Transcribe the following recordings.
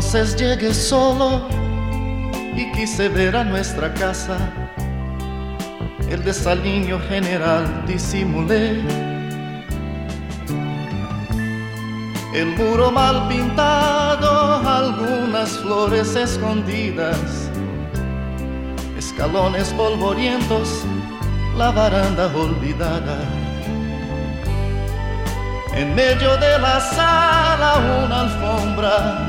Entonces llegué solo y quise ver a nuestra casa. El desaliño general disimulé. El muro mal pintado, algunas flores escondidas, escalones polvorientos, la baranda olvidada. En medio de la sala una alfombra,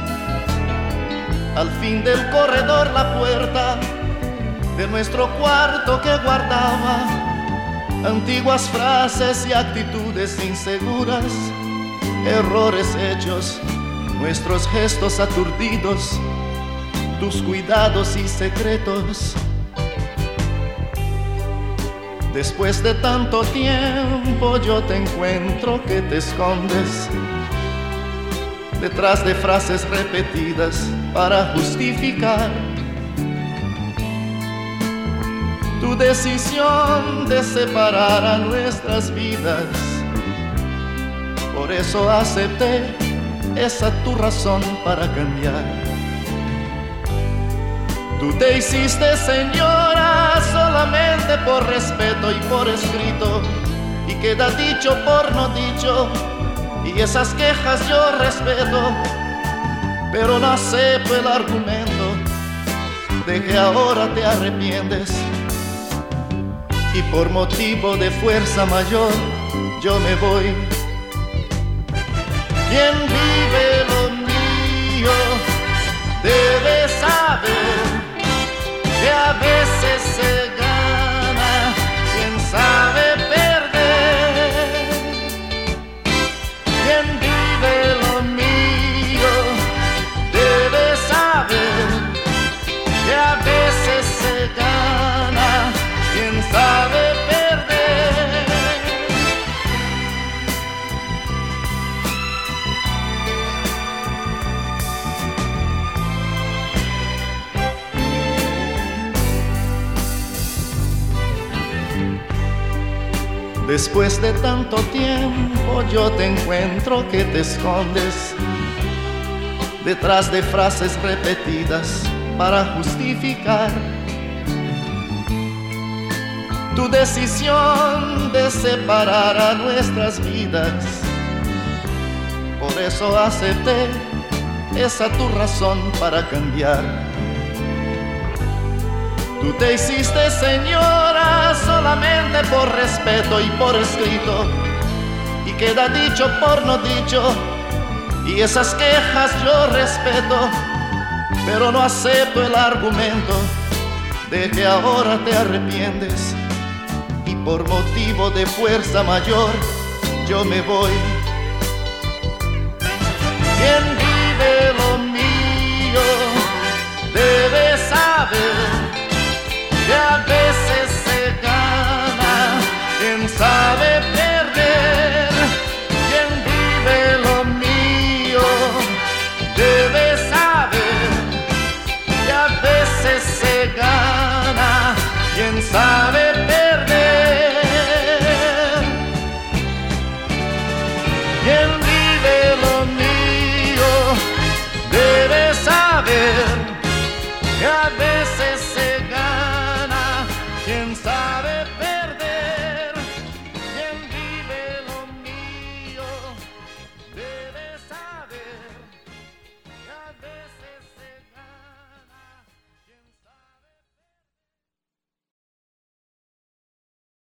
al fin del corredor la puerta de nuestro cuarto que guardaba antiguas frases y actitudes inseguras, errores hechos, nuestros gestos aturdidos, tus cuidados y secretos. Después de tanto tiempo yo te encuentro que te escondes detrás de frases repetidas para justificar tu decisión de separar a nuestras vidas. Por eso acepté esa tu razón para cambiar. Tú te hiciste señora solamente por respeto y por escrito, y queda dicho por no dicho, y esas quejas yo respeto, pero no acepto el argumento de que ahora te arrepientes, y por motivo de fuerza mayor yo me voy. Quien vive lo mío debe saber que a veces se gana, quien sabe perder. Quien vive lo mío debe saber que a veces se gana, quien sabe perder. Después de tanto tiempo yo te encuentro que te escondes detrás de frases repetidas para justificar tu decisión de separar a nuestras vidas. Por eso acepté esa tu razón para cambiar. Tú te hiciste señora solamente por respeto y por escrito, y queda dicho por no dicho, y esas quejas yo respeto, pero no acepto el argumento de que ahora te arrepientes, y por motivo de fuerza mayor yo me voy. Quien vive lo mío debe saber que a veces se gana, quien sabe perder. Quien vive lo mío debe saber que a veces se gana, quien sabe